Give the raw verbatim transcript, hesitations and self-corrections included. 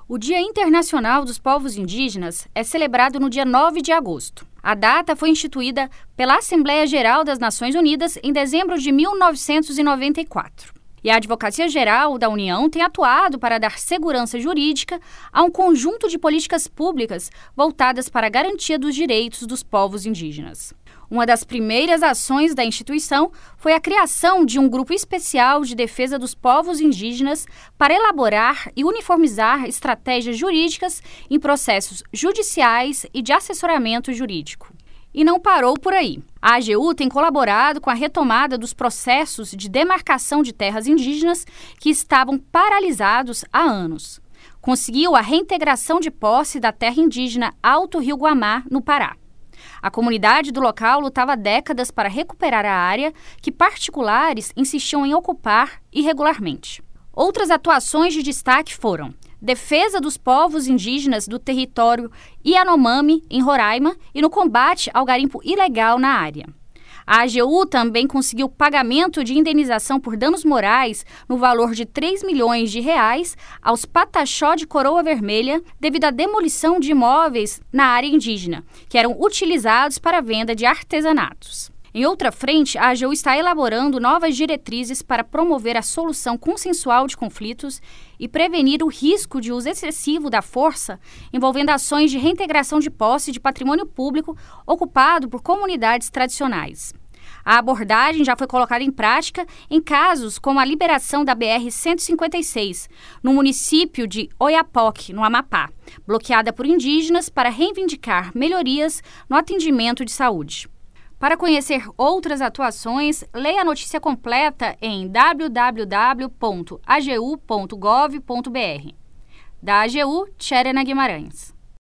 O Dia Internacional dos Povos Indígenas é celebrado no dia nove de agosto. A data foi instituída pela Assembleia Geral das Nações Unidas em dezembro de mil novecentos e noventa e quatro. E a Advocacia Geral da União tem atuado para dar segurança jurídica a um conjunto de políticas públicas voltadas para a garantia dos direitos dos povos indígenas. Uma das primeiras ações da instituição foi a criação de um grupo especial de defesa dos povos indígenas para elaborar e uniformizar estratégias jurídicas em processos judiciais e de assessoramento jurídico. E não parou por aí. A A G U tem colaborado com a retomada dos processos de demarcação de terras indígenas que estavam paralisados há anos. Conseguiu a reintegração de posse da terra indígena Alto Rio Guamá, no Pará. A comunidade do local lutava há décadas para recuperar a área que particulares insistiam em ocupar irregularmente. Outras atuações de destaque foram defesa dos povos indígenas do território Yanomami, em Roraima, e no combate ao garimpo ilegal na área. A A G U também conseguiu pagamento de indenização por danos morais no valor de três milhões de reais aos Pataxó de Coroa Vermelha devido à demolição de imóveis na área indígena, que eram utilizados para a venda de artesanatos. Em outra frente, a A G U está elaborando novas diretrizes para promover a solução consensual de conflitos e prevenir o risco de uso excessivo da força envolvendo ações de reintegração de posse de patrimônio público ocupado por comunidades tradicionais. A abordagem já foi colocada em prática em casos como a liberação da B R cento e cinquenta e seis, no município de Oiapoque, no Amapá, bloqueada por indígenas para reivindicar melhorias no atendimento de saúde. Para conhecer outras atuações, leia a notícia completa em w w w ponto a g u ponto gov ponto b r. Da A G U, Tcherena Guimarães.